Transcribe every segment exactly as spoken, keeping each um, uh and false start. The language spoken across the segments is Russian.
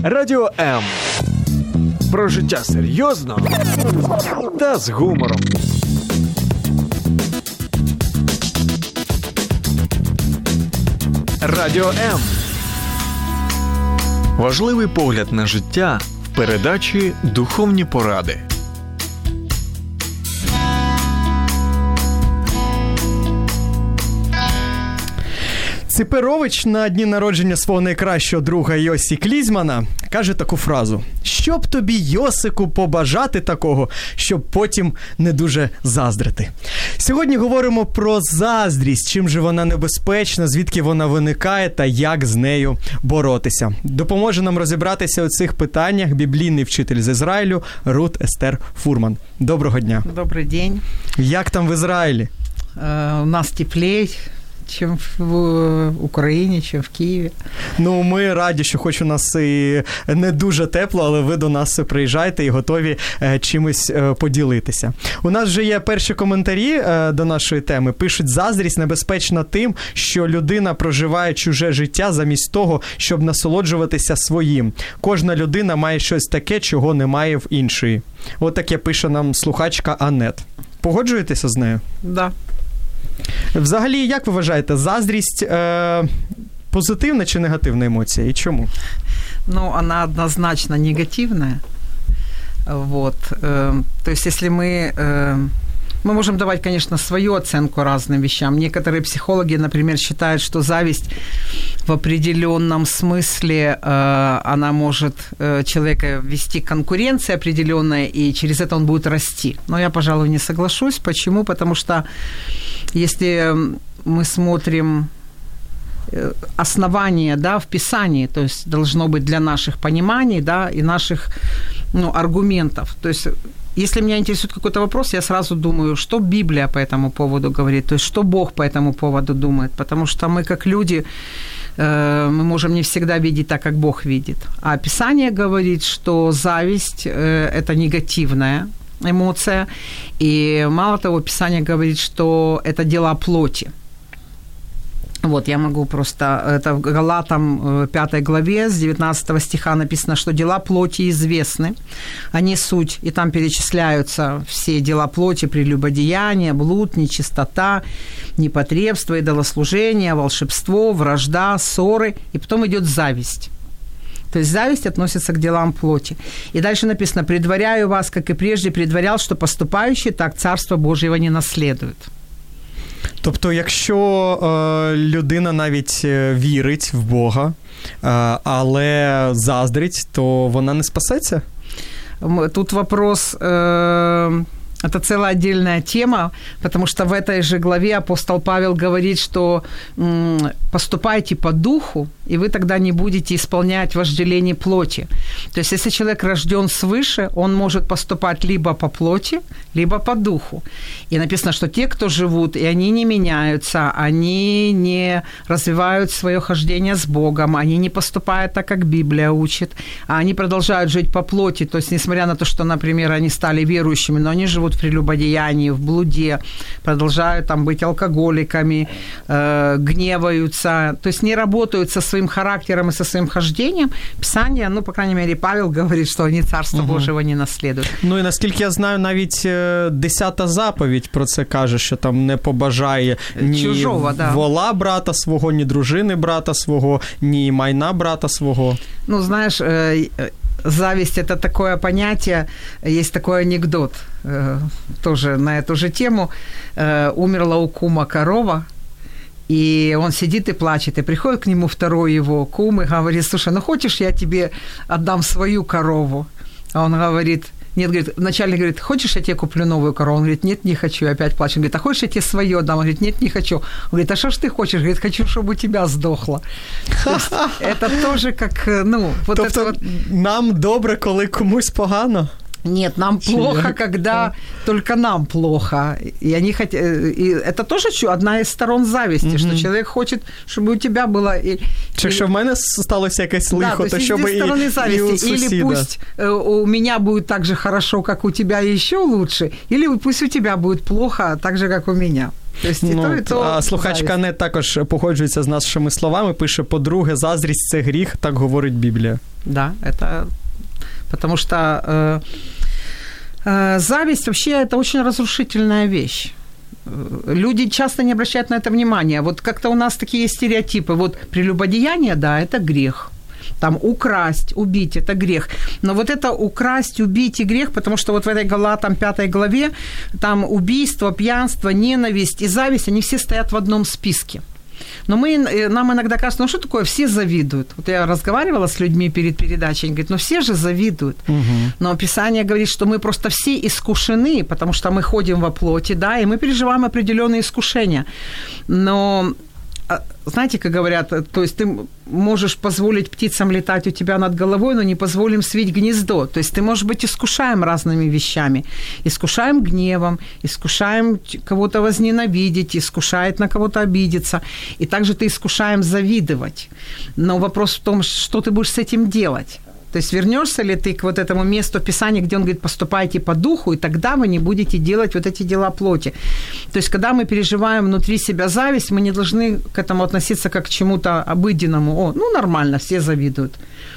Радіо М. Про життя серйозно та з гумором. Радіо М. Важливий погляд на життя в передачі «Духовні поради». Циперович на дні народження свого найкращого друга Йосі Клізмана каже таку фразу: «Щоб тобі, Йосику, побажати такого, щоб потім не дуже заздрити». Сьогодні говоримо про заздрість, чим же вона небезпечна, звідки вона виникає та як з нею боротися. Допоможе нам розібратися у цих питаннях біблійний вчитель з Ізраїлю Рут Естер Фурман. Доброго дня. Добрий день. Як там в Ізраїлі? Е, у нас теплее, чим в Україні, чим в Києві. Ну, ми раді, що хоч у нас і не дуже тепло, але ви до нас приїжджаєте і готові чимось поділитися. У нас вже є перші коментарі до нашої теми. Пишуть: заздрість небезпечна тим, що людина проживає чуже життя замість того, щоб насолоджуватися своїм. Кожна людина має щось таке, чого немає в іншої. От таке пише нам слухачка Анет. Погоджуєтеся з нею? Да. Взагалі, як ви вважаєте, заздрість е, позитивна чи негативна емоція? І чому? Ну, она однозначно негативная. Вот. Э, то есть, если мы... Э, мы можем давать, конечно, свою оценку разным вещам. Некоторые психологи, например, считают, что зависть в определенном смысле, э, она может э, человека ввести к конкуренции определенной, и через это он будет расти. Но я, пожалуй, не соглашусь. Почему? Потому что если мы смотрим основание, да, в Писании, то есть должно быть для наших пониманий, да, и наших, ну, аргументов. То есть если меня интересует какой-то вопрос, я сразу думаю, что Библия по этому поводу говорит, то есть что Бог по этому поводу думает, потому что мы, как люди, мы можем не всегда видеть так, как Бог видит. А Писание говорит, что зависть – это негативная эмоция, и мало того, Писание говорит, что это дела плоти. Вот, я могу просто... Это в Галатам пятой главе с девятнадцатого стиха написано, что дела плоти известны. Они суть, и там перечисляются все дела плоти: прелюбодеяние, блуд, нечистота, непотребство, идолослужение, волшебство, вражда, ссоры. И потом идет зависть. То есть зависть относится к делам плоти. И дальше написано: «Предваряю вас, как и прежде предварял, что поступающий так Царство Божьего не наследует». Тобто, якщо е, людина навіть вірить в Бога, е, але заздрить, то вона не спасеться? Тут вопрос... Е- Это целая отдельная тема, потому что в этой же главе апостол Павел говорит, что м, поступайте по духу, и вы тогда не будете исполнять вожделение плоти. То есть, если человек рожден свыше, он может поступать либо по плоти, либо по духу. И написано, что те, кто живут, и они не меняются, они не развивают свое хождение с Богом, они не поступают так, как Библия учит, а они продолжают жить по плоти. То есть, несмотря на то, что, например, они стали верующими, но они живут в прелюбодеянии, в блуде, продолжают там быть алкоголиками, э, гневаются, то есть не работают со своим характером и со своим хождением. Писание, ну, по крайней мере, Павел говорит, что они Царство угу. Божьего не наследуют. Ну, і наскільки я знаю, навіть десята заповідь про це каже, що там не побажає ні чужого, да. вола брата свого, ні дружини брата свого, ні майна брата свого. Ну, знаешь, э, зависть – это такое понятие, есть такой анекдот, э, тоже на эту же тему. Э, умерла у кума корова, и он сидит и плачет, и приходит к нему второй его кум и говорит: слушай, ну хочешь, я тебе отдам свою корову? А он говорит: нет, говорит, начальник говорит: хочешь, я тебе куплю новую корову? Он говорит: нет, не хочу, и опять плачет. Он говорит: а хочешь, я тебе свое отдам? Он говорит: нет, не хочу. Он говорит: а что ж ты хочешь? Говорит: хочу, чтобы у тебя сдохло. Это тоже как, ну, вот это вот... Нам добре, коли комусь погано? Нет, нам плохо, когда только нам плохо. И они хотят... И это тоже одна из сторон зависти, mm-hmm. что человек хочет, чтобы у тебя было... И, Чи и... що в мене сталося якесь лихо, да, то, то щоб і, стороны зависти. і у сусіда. Или пусть у меня будет так же хорошо, как у тебя, и еще лучше, или пусть у тебя будет плохо, так же, как у меня. Тобто, і ну, то, і то а слухачка не також погоджується з нашими словами, пише, по-друге, заздрість – це гріх, так говорить Біблія. Да, это потому что э, э, зависть вообще это очень разрушительная вещь. Люди часто не обращают на это внимания. Вот как-то у нас такие стереотипы. Вот прелюбодеяние, да, это грех. Там украсть, убить – это грех. Но вот это украсть, убить и грех, потому что вот в этой Галатам пятой главе там убийство, пьянство, ненависть и зависть, они все стоят в одном списке. Но мы, нам иногда кажется, ну что такое, все завидуют. Вот я разговаривала с людьми перед передачей, они говорят, ну все же завидуют. Угу. Но Писание говорит, что мы просто все искушены, потому что мы ходим во плоти, да, и мы переживаем определенные искушения. Но, знаете, как говорят, то есть ты можешь позволить птицам летать у тебя над головой, но не позволим свить гнездо. То есть ты можешь быть искушаем разными вещами. Искушаем гневом, искушаем кого-то возненавидеть, искушает на кого-то обидеться. И также ты искушаем завидовать. Но вопрос в том, что ты будешь с этим делать. То есть вернешься ли ты к вот этому месту Писания, где он говорит, поступайте по духу, и тогда вы не будете делать вот эти дела плоти. То есть когда мы переживаем внутри себя зависть, мы не должны к этому относиться как к чему-то обыденному. О, ну нормально, все завидуют.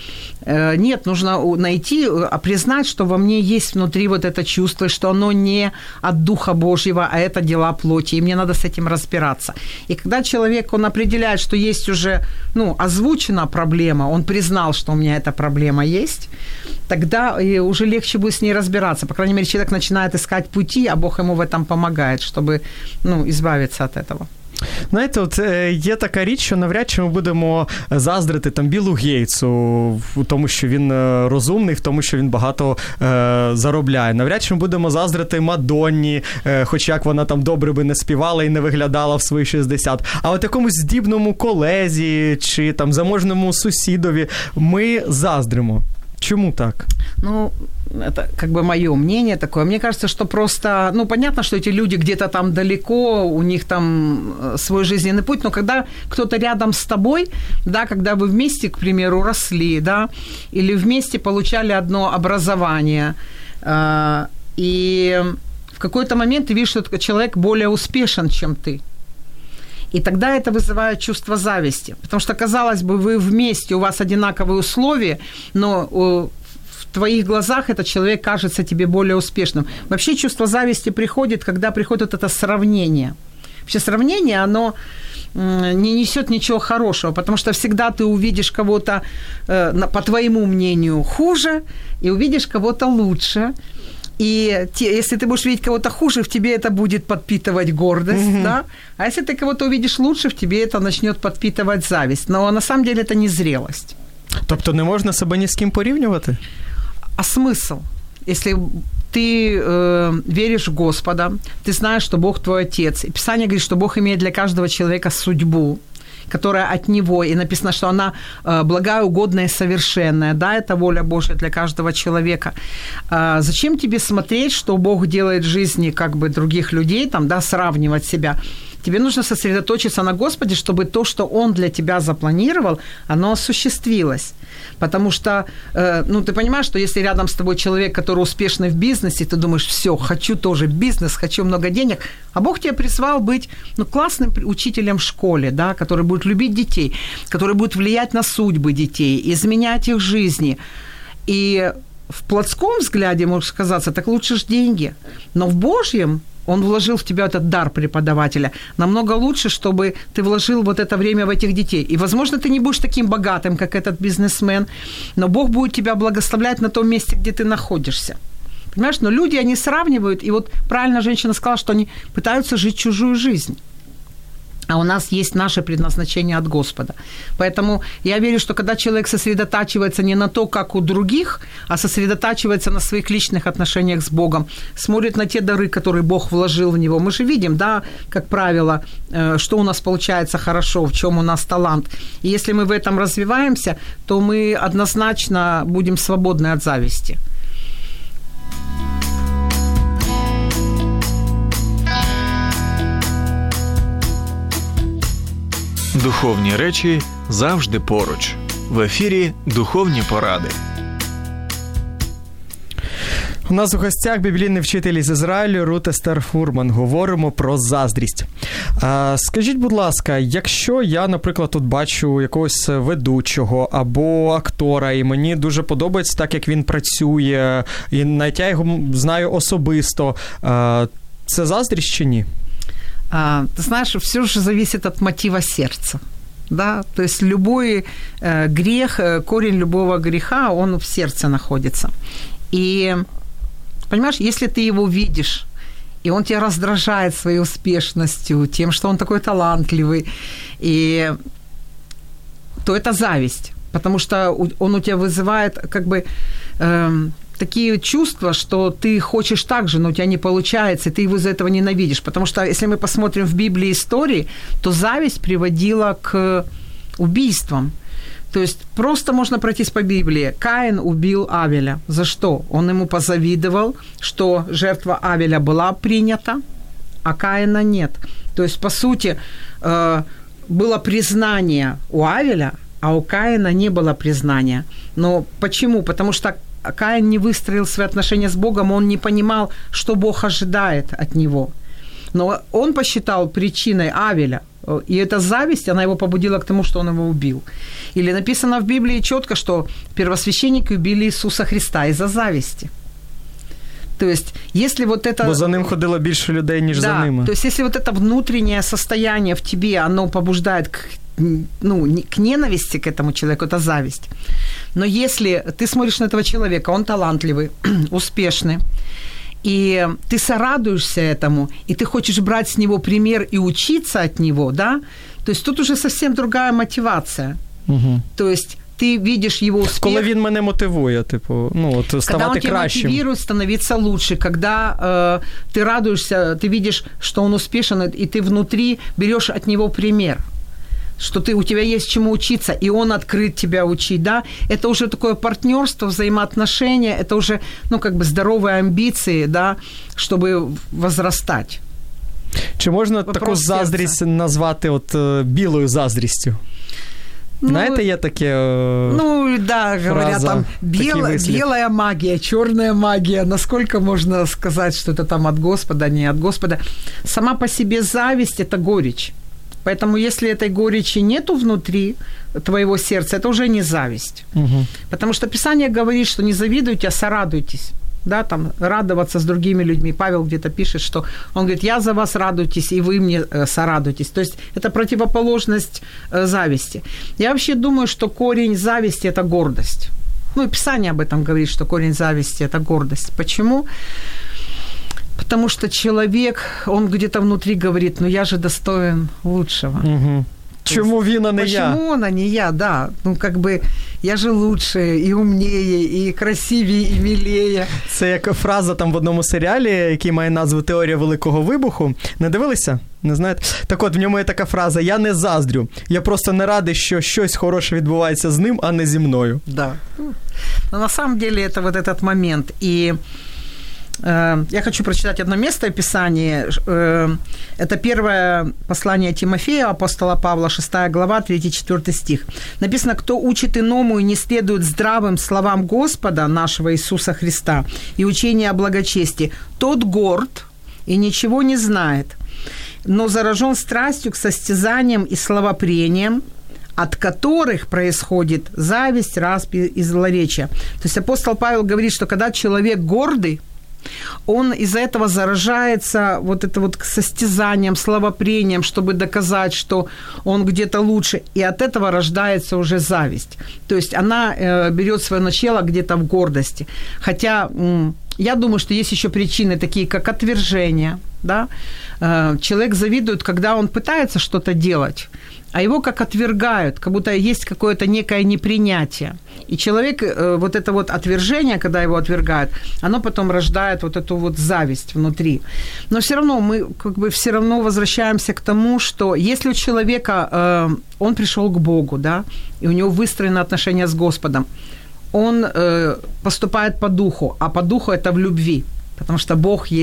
Нет, нужно найти, признать, что во мне есть внутри вот это чувство, что оно не от Духа Божьего, а это дела плоти, и мне надо с этим разбираться. И когда человек, он определяет, что есть уже, ну, озвучена проблема, он признал, что у меня эта проблема есть, тогда уже легче будет с ней разбираться. По крайней мере, человек начинает искать пути, а Бог ему в этом помогает, чтобы, ну, избавиться от этого. Знаєте, от є така річ, що навряд чи ми будемо заздрити там Біллу Гейтсу в тому, що він розумний, в тому, що він багато е, заробляє. Навряд чи ми будемо заздрити Мадонні, е, хоч як вона там добре би не співала і не виглядала в свої шістдесят. А от якомусь здібному колезі чи там заможному сусідові ми заздримо. Чему так? Ну, это как бы моё мнение такое. Мне кажется, что просто, ну, понятно, что эти люди где-то там далеко, у них там свой жизненный путь, но когда кто-то рядом с тобой, да, когда вы вместе, к примеру, росли, да, или вместе получали одно образование, э, и в какой-то момент ты видишь, что человек более успешен, чем ты. И тогда это вызывает чувство зависти. Потому что, казалось бы, вы вместе, у вас одинаковые условия, но в твоих глазах этот человек кажется тебе более успешным. Вообще чувство зависти приходит, когда приходит это сравнение. Вообще сравнение, оно не несет ничего хорошего, потому что всегда ты увидишь кого-то, по твоему мнению, хуже, и увидишь кого-то лучше. И те, если ты будешь видеть кого-то хуже, в тебе это будет подпитывать гордость, mm-hmm. да? А если ты кого-то увидишь лучше, в тебе это начнет подпитывать зависть. Но на самом деле это не зрелость. Тобто не можна себе ні з ким порівнювати? А смысл? Если ты э, веришь в Господа, ты знаешь, что Бог твой Отец. И Писание говорит, что Бог имеет для каждого человека судьбу, которая от Него, и написано, что она э, благая, угодная и совершенная, да, это воля Божья для каждого человека. Э, зачем тебе смотреть, что Бог делает в жизни как бы других людей, там, да, сравнивать себя? Тебе нужно сосредоточиться на Господе, чтобы то, что Он для тебя запланировал, оно осуществилось. Потому что, э, ну, ты понимаешь, что если рядом с тобой человек, который успешный в бизнесе, ты думаешь, всё, хочу тоже бизнес, хочу много денег, а Бог тебя призвал быть, ну, классным учителем в школе, да, который будет любить детей, который будет влиять на судьбы детей, изменять их жизни. И в плотском взгляде, может казаться, так лучше ж деньги, но в Божьем Он вложил в тебя этот дар преподавателя. Намного лучше, чтобы ты вложил вот это время в этих детей. И, возможно, ты не будешь таким богатым, как этот бизнесмен, но Бог будет тебя благословлять на том месте, где ты находишься. Понимаешь? Но люди, они сравнивают, и вот правильно женщина сказала, что они пытаются жить чужую жизнь. А у нас есть наше предназначение от Господа. Поэтому я верю, что когда человек сосредотачивается не на то, как у других, а сосредотачивается на своих личных отношениях с Богом, смотрит на те дары, которые Бог вложил в него. Мы же видим, да, как правило, что у нас получается хорошо, в чем у нас талант. И если мы в этом развиваемся, то мы однозначно будем свободны от зависти. Духовні речі завжди поруч. В ефірі «Духовні поради». У нас у гостях біблійний вчитель із Ізраїлю Рут Естер Фурман. Говоримо про заздрість. А, скажіть, будь ласка, якщо я, наприклад, тут бачу якогось ведучого або актора, і мені дуже подобається так, як він працює, і навіть я його знаю особисто, а, це заздрість чи ні? А, ты знаешь, все же зависит от мотива сердца. Да? То есть любой э, грех, корень любого греха, он в сердце находится. И, понимаешь, если ты его видишь, и он тебя раздражает своей успешностью, тем, что он такой талантливый, и, то это зависть, потому что он у тебя вызывает как бы э, такие чувства, что ты хочешь так же, но у тебя не получается, и ты его из-за этого ненавидишь. Потому что если мы посмотрим в Библии истории, то зависть приводила к убийствам. То есть просто можно пройтись по Библии. Каин убил Авеля. За что? Он ему позавидовал, что жертва Авеля была принята, а Каина нет. То есть, по сути, было признание у Авеля, а у Каина не было признания. Но почему? Потому что Каин не выстроил свои отношения с Богом, он не понимал, что Бог ожидает от него. Но он посчитал причиной Авеля, и эта зависть, она его побудила к тому, что он его убил. Или написано в Библии четко, что первосвященники убили Иисуса Христа из-за зависти. То есть, если вот это... Бо за ним ходило більше людей, ніж да, за ними. То есть, если вот это внутреннее состояние в тебе, оно побуждает к, ну, к ненависти к этому человеку, это зависть. Но если ты смотришь на этого человека, он талантливый, успешный, и ты сорадуешься этому, и ты хочешь брать с него пример и учиться от него, да, то есть тут уже совсем другая мотивация. Угу. То есть ты видишь его успех. Коли він мене мотивує, типу, ну, от, ставати кращим. Когда он тебя мотивирует становиться лучше, когда э, ты радуешься, ты видишь, что он успешен, и ты внутри берешь от него пример, что ты, у тебя есть чему учиться, и он открыт тебя учить, да, это уже такое партнерство, взаимоотношения, это уже, ну, как бы здоровые амбиции, да, чтобы возрастать. Чи можна Вопрос таку сердца. Заздрість назвати от білою заздрістю? Ну, знаете, є таке Ну, да, фраза, говорят, там, бел, белая магия, черная магия, насколько можно сказать, что это там от Господа, не от Господа. Сама по себе зависть – это горечь. Поэтому если этой горечи нету внутри твоего сердца, это уже не зависть. Угу. Потому что Писание говорит, что не завидуйте, а сорадуйтесь. Да, там, радоваться с другими людьми. Павел где-то пишет, что он говорит, я за вас радуйтесь, и вы мне э, сорадуйтесь. То есть это противоположность э, зависти. Я вообще думаю, что корень зависти – это гордость. Ну, и Писание об этом говорит, что корень зависти – это гордость. Почему? Потому что человек, он где-то внутри говорит, ну я же достоин лучшего. Угу. Чему він, а не я? Почему он, а не я, да. Ну, как бы, я же лучше, і умніє, і красивее, і милее. Це як фраза там в одному серіалі, який має назву «Теорія Великого Вибуху». Не дивилися? Не знаєте? Так от, в ньому є така фраза «Я не заздрю, я просто не радий, що щось хороше відбувається з ним, а не зі мною». Да. Но на самом деле это вот этот момент. И я хочу прочитать одно место в Писании. Это первое послание Тимофея, апостола Павла, шестая глава, третий-четвёртый стих. Написано, кто учит иному и не следует здравым словам Господа нашего Иисуса Христа и учения о благочестии, тот горд и ничего не знает, но заражен страстью к состязаниям и словопрениям, от которых происходит зависть, распри и злоречие. То есть апостол Павел говорит, что когда человек гордый, он из-за этого заражается вот это вот состязанием, словопрением, чтобы доказать, что он где-то лучше, и от этого рождается уже зависть. То есть она э, берет свое начало где-то в гордости. Хотя м- я думаю, что есть еще причины такие, как отвержение, да? Э, человек завидует, когда он пытается что-то делать, а его как отвергают, как будто есть какое-то некое непринятие. И человек, вот это вот отвержение, когда его отвергают, оно потом рождает вот эту вот зависть внутри. Но все равно мы как бы все равно возвращаемся к тому, что если у человека, он пришел к Богу, да, и у него выстроены отношения с Господом, он поступает по духу, а по духу это в любви, потому что Бог есть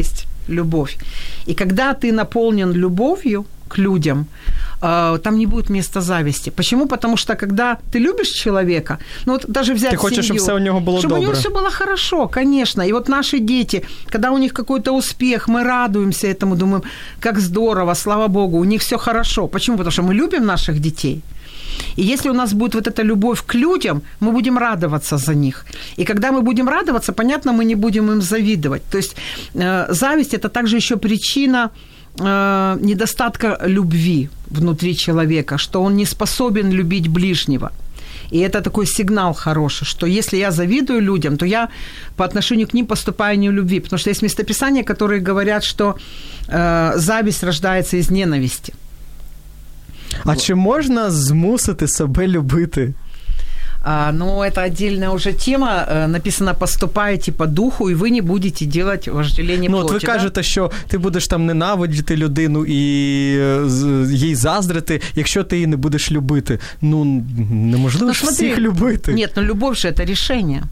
любовь. И когда ты наполнен любовью к людям, там не будет места зависти. Почему? Потому что когда ты любишь человека, ну вот даже взять ты хочешь, семью, чтобы все у него было чтобы добре. у него все было хорошо, конечно. И вот наши дети, когда у них какой-то успех, мы радуемся этому, думаем, как здорово, слава Богу, у них все хорошо. Почему? Потому что мы любим наших детей. И если у нас будет вот эта любовь к людям, мы будем радоваться за них. И когда мы будем радоваться, понятно, мы не будем им завидовать. То есть э, зависть – это также еще причина э, недостатка любви внутри человека, что он не способен любить ближнего. И это такой сигнал хороший, что если я завидую людям, то я по отношению к ним поступаю не в любви. Потому что есть местописания, которые говорят, что э, зависть рождается из ненависти. А чи можна змусити себе любити? А, ну, это отдельная уже тема. Написано, поступайте по духу, і ви не будете делать вожделение ну, плоти. Ну, от ви да? кажете, що ти будеш там ненавидіти людину і їй заздрити, якщо ти її не будеш любити. Ну, неможливо ну, ж смотри, всіх любити. Нет, ну любовь же это решение.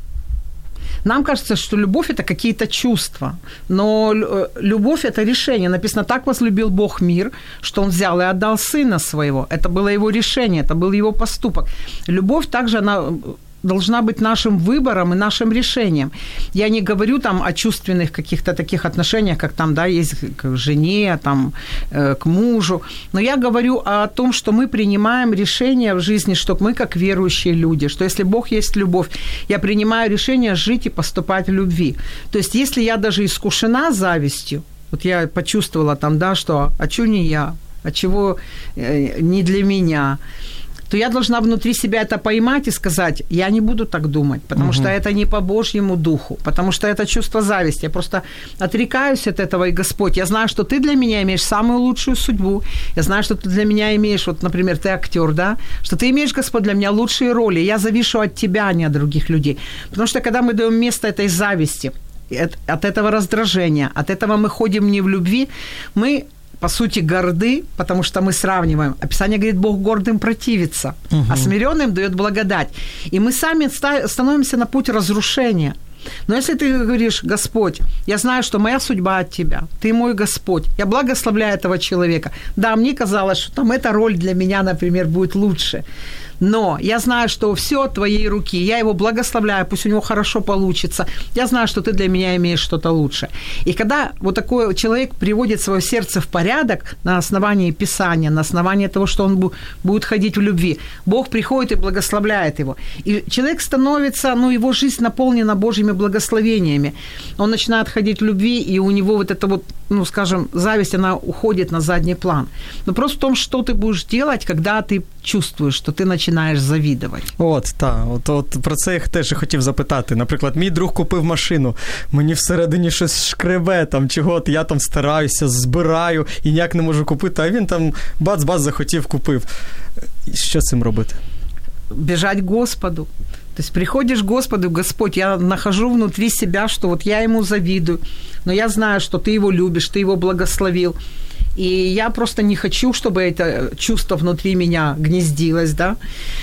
Нам кажется, что любовь – это какие-то чувства, но любовь – это решение. Написано, так возлюбил Бог мир, что Он взял и отдал Сына Своего. Это было Его решение, это был Его поступок. Любовь также, она должна быть нашим выбором и нашим решением. Я не говорю там о чувственных каких-то таких отношениях, как там, да, есть к жене, там, э, к мужу, но я говорю о том, что мы принимаем решение в жизни, что мы как верующие люди, что если Бог есть любовь, я принимаю решение жить и поступать в любви. То есть если я даже искушена завистью, вот я почувствовала там, да, что «а чё не я?», «а чего э, не для меня?», то я должна внутри себя это поймать и сказать, я не буду так думать, потому угу. что это не по Божьему духу, потому что это чувство зависти. Я просто отрекаюсь от этого, и Господь, я знаю, что ты для меня имеешь самую лучшую судьбу, я знаю, что ты для меня имеешь, вот, например, ты актер, да, что ты имеешь, Господь, для меня лучшие роли, я завишу от тебя, а не от других людей. Потому что когда мы даем место этой зависти, от этого раздражения, от этого мы ходим не в любви, мы по сути, горды, потому что мы сравниваем. Описание говорит, Бог гордым противится, угу. а смиренным дает благодать. И мы сами становимся на путь разрушения. Но если ты говоришь, Господь, я знаю, что моя судьба от Тебя, Ты мой Господь, я благословляю этого человека. Да, мне казалось, что там эта роль для меня, например, будет лучше. Но я знаю, что все от Твоей руки, я его благословляю, пусть у него хорошо получится. Я знаю, что Ты для меня имеешь что-то лучше. И когда вот такой человек приводит свое сердце в порядок на основании Писания, на основании того, что он будет ходить в любви, Бог приходит и благословляет его. И человек становится, ну, его жизнь наполнена Божьими благословениями. Он начинает ходить в любви, и у него вот это вот, ну, скажем, зависть, она уходит на задний план. Но просто в том, что ты будешь делать, когда ты чувствуєш, що ти починаєш завідувати. От, так. От, от про це я теж хотів запитати. Наприклад, мій друг купив машину, мені всередині щось шкребе, там, чого я там стараюся, збираю і ніяк не можу купити, а він там бац-бац захотів, купив. Що з цим робити? Бежать к Господу. То есть приходишь к Господу, Господь, я нахожу внутри себя, что вот я ему завидую, но я знаю, что ты его любишь, ты его благословил. И я просто не хочу, чтобы это чувство внутри меня гнездилось, да.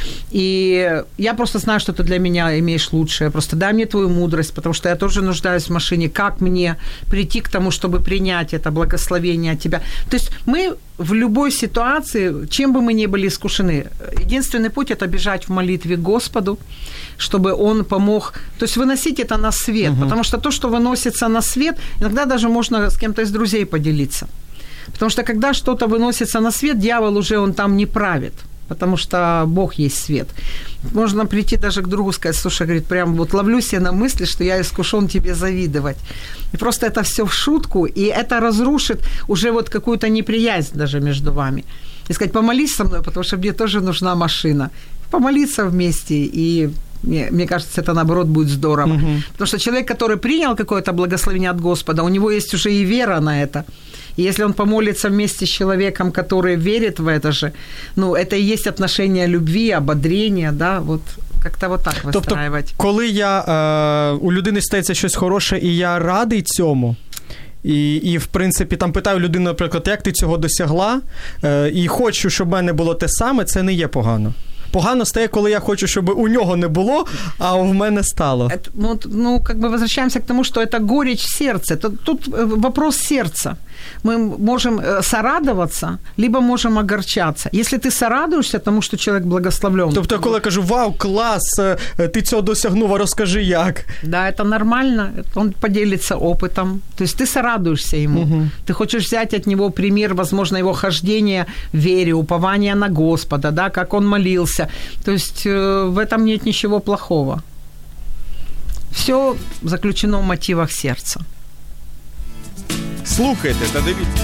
И я просто знаю, что ты для меня имеешь лучшее. Просто дай мне твою мудрость, потому что я тоже нуждаюсь в машине. Как мне прийти к тому, чтобы принять это благословение от тебя? То есть мы в любой ситуации, чем бы мы ни были искушены, единственный путь – это бежать в молитве к Господу, чтобы Он помог, то есть выносить это на свет. Угу. Потому что то, что выносится на свет, иногда даже можно с кем-то из друзей поделиться. Потому что когда что-то выносится на свет, дьявол уже он там не правит, потому что Бог есть свет. Можно прийти даже к другу и сказать, слушай, говорит, прям вот ловлю себя на мысли, что я искушен тебе завидовать. И просто это все в шутку, и это разрушит уже вот какую-то неприязнь даже между вами. И сказать, помолись со мной, потому что мне тоже нужна машина. Помолиться вместе, и мне, мне кажется, это, наоборот, будет здорово. Угу. Потому что человек, который принял какое-то благословение от Господа, у него есть уже и вера на это. И если он помолится вместе с человеком, который верит в это же, ну, это и есть отношение любви, ободрения, да, вот как-то вот так выстраивать. Тобто, коли я, е, у людини стається щось хороше, і я радий цьому, І, і, в принципі, там питаю людину, наприклад, як ти цього досягла, е, і хочу, щоб в мене було те саме, це не є погано. Погано стає, коли я хочу, щоб у нього не було, а в мене стало. Это, ну, ну, как бы возвращаемся к тому, что это горечь в сердце. Тут, тут вопрос сердца. Мы можем сорадоваться, либо можем огорчаться. Если ты сорадуешься тому, что человек благословлен. Тобто, коли я кажу, вау, клас, ти цього досягнув, а розкажи як. Да, это нормально, он поделится опытом. То есть ты сорадуешься ему. Угу. Ты хочешь взять от него пример, возможно, его хождения в вере, упования на Господа, да, как он молился. То есть в этом нет ничего плохого. Все заключено в мотивах сердца. Слухайте та дивіться.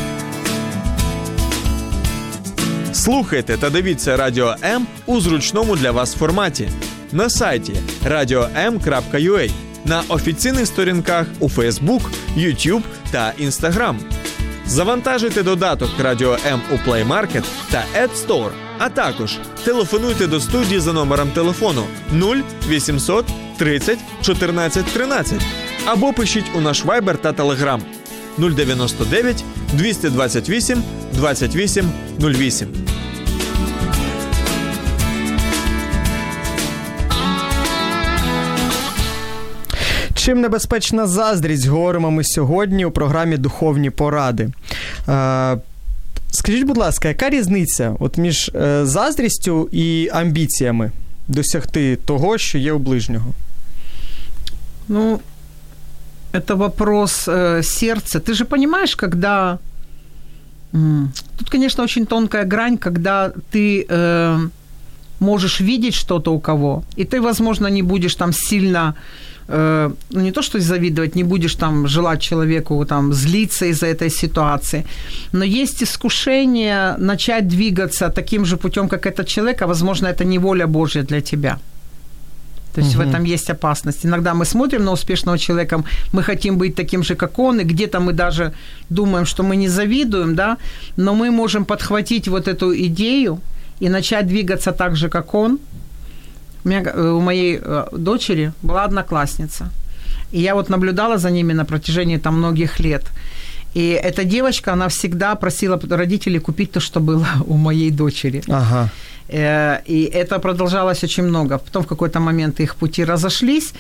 Слухайте та дивіться Радіо М у зручному для вас форматі. На сайті радіо ем крапка ю а, на офіційних сторінках у Facebook, YouTube та Instagram. Завантажуйте додаток Радіо М у Play Market та App Store, а також телефонуйте до студії за номером телефону нуль вісімсот тридцять чотирнадцять тринадцять або пишіть у наш Viber та Telegram нуль дев'яносто дев'ять двісті двадцять вісім двадцять вісім нуль вісім. Чим небезпечна заздрість, говоримо ми сьогодні у програмі «Духовні поради». Е, скажіть, будь ласка, яка різниця от між е, заздрістю і амбіціями досягти того, що є у ближнього? Ну, это вопрос э, сердца. Ты же понимаешь, когда... М- Тут, конечно, очень тонкая грань, когда ты э, можешь видеть что-то у кого, и ты, возможно, не будешь там сильно... Э, ну, не то, что завидовать, не будешь там желать человеку там злиться из-за этой ситуации, но есть искушение начать двигаться таким же путем, как этот человек, а, возможно, это не воля Божья для тебя. То есть угу. в этом есть опасность. Иногда мы смотрим на успешного человека, мы хотим быть таким же, как он, и где-то мы даже думаем, что мы не завидуем, да, но мы можем подхватить вот эту идею и начать двигаться так же, как он. У меня, у моей дочери была одноклассница, и я вот наблюдала за ними на протяжении там многих лет. И эта девочка, она всегда просила родителей купить то, что было у моей дочери. Ага. И это продолжалось очень много. Потом в какой-то момент их пути разошлись,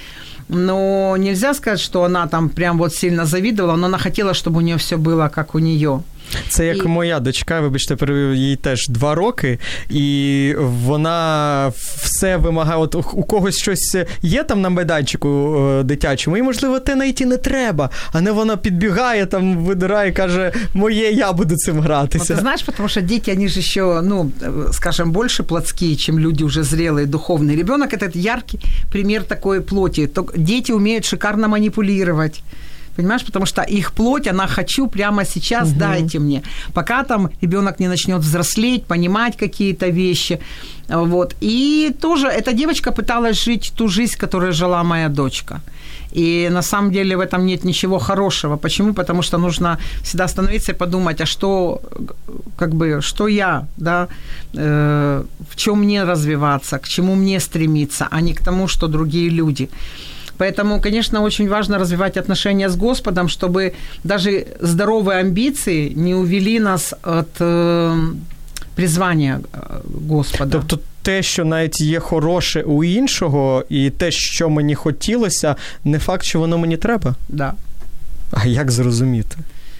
но нельзя сказать, что она там прям вот сильно завидовала, но она хотела, чтобы у нее все было, как у нее. Це як і... моя дочка, вибачте, їй теж два роки, і вона все вимагає, от у когось щось є там на майданчику дитячому, і, можливо, те знайти не треба, а не вона підбігає, там, видирає, каже, моє, я буду цим гратися. Ну, ты знаешь, потому что дети, они же еще, ну, скажем, больше плотские, чем люди уже зрелые, духовные. Ребенок – это яркий пример такой плоти. Дети умеют шикарно манипулировать. Понимаешь, потому что их плоть, она хочу прямо сейчас, угу. дайте мне. Пока там ребенок не начнет взрослеть, понимать какие-то вещи. Вот. И тоже эта девочка пыталась жить ту жизнь, которую жила моя дочка. И на самом деле в этом нет ничего хорошего. Почему? Потому что нужно всегда остановиться и подумать, а что, как бы, что я, да, э, в чем мне развиваться, к чему мне стремиться, а не к тому, что другие люди. Поэтому, конечно, очень важно развивать отношения с Господом, чтобы даже здоровые амбиции не увели нас от э, призвання Господа. Тобто те, що навіть є хороше у іншого, і те, що мені хотілося, не факт, що воно мені треба? Да. А як зрозуміти?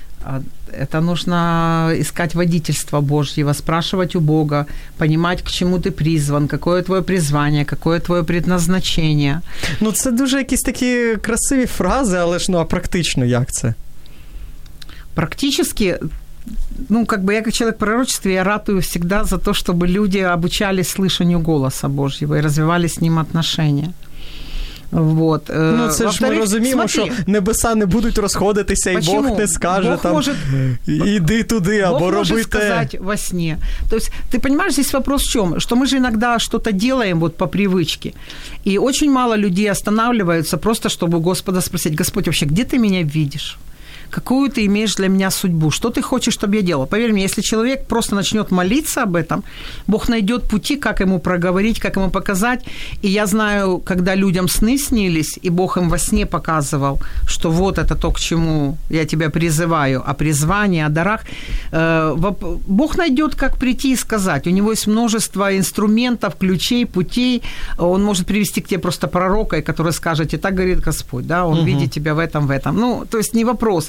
Это нужно искать водительство Божьего, спрашивать у Бога, понимать, к чему ты призван, какое твое призвание, какое твое предназначение. Ну, це дуже якісь такі красиві фрази, але ж, ну, а практично як це? Практически, ну, как бы я как человек в пророчестве, я ратую всегда за то, чтобы люди обучались слышанию голоса Божьего и развивали с ним отношения. Вот. Ну, це ж ми розуміємо, смотри, що небеса не будуть розходитися, почему? І Бог не скаже, Бог там, может, іди туди, або роби те. Бог может сказать во сне. То есть, ты понимаешь, здесь вопрос в чем? Что мы же иногда что-то делаем вот по привычке. И очень мало людей останавливаются просто, чтобы у Господа спросить: Господь, вообще, где ты меня видишь? какую ты имеешь для меня судьбу, что ты хочешь, чтобы я делал. Поверь мне, если человек просто начнет молиться об этом, Бог найдет пути, как ему проговорить, как ему показать. И я знаю, когда людям сны снились, и Бог им во сне показывал, что вот это то, к чему я тебя призываю, о призвании, о дарах. Бог найдет, как прийти и сказать. У него есть множество инструментов, ключей, путей. Он может привести к тебе просто пророка, который скажет: и так говорит Господь, да, он угу. видит тебя в этом, в этом. Ну, то есть не вопрос,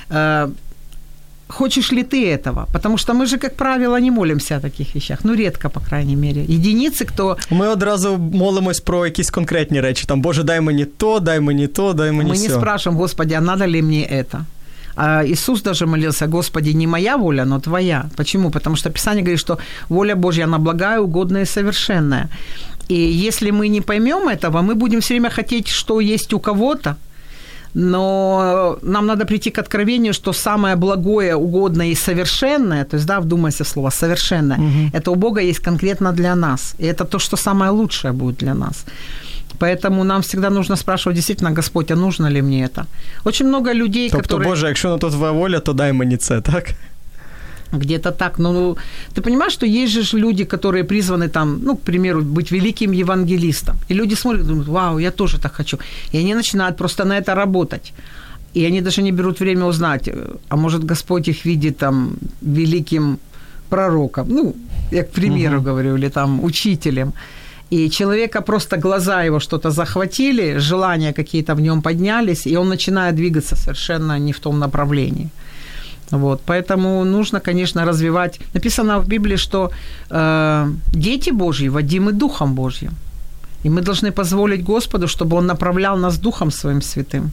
хочешь ли ты этого? Потому что мы же, как правило, не молимся о таких вещах. Ну, редко, по крайней мере. Единиці, хто... Ми одразу молимось про якісь конкретні речі. Там, Боже, дай мені то, дай мені то, дай мені Мы сё. не спрашиваем: Господи, а надо ли мне это? А Иисус даже молился: Господи, не моя воля, но Твоя. Почему? Потому что Писание говорит, что воля Божья, она благая, угодная и совершенная. И если мы не поймем этого, мы будем все время хотеть, что есть у кого-то, но нам надо прийти к откровению, что самое благое, угодное и совершенное, то есть, да, вдумайся в слово «совершенное», угу. это у Бога есть конкретно для нас. И это то, что самое лучшее будет для нас. Поэтому нам всегда нужно спрашивать действительно: Господь, а нужно ли мне это? Очень много людей, тобто, которые... Боже, якщо на то Твоя воля, то дай мені це, так? Где-то так. Ну, ты понимаешь, что есть же люди, которые призваны там, ну, к примеру, быть великим евангелистом. И люди смотрят и думают: вау, я тоже так хочу. И они начинают просто на это работать. И они даже не берут время узнать, а может, Господь их видит там великим пророком. Ну, я к примеру uh-huh. говорю, или там учителем. И человека просто глаза его что-то захватили, желания какие-то в нем поднялись, и он начинает двигаться совершенно не в том направлении. Вот, поэтому нужно, конечно, развивать. Написано в Библии, что э, дети Божьи водимы Духом Божьим. И мы должны позволить Господу, чтобы Он направлял нас Духом Своим Святым.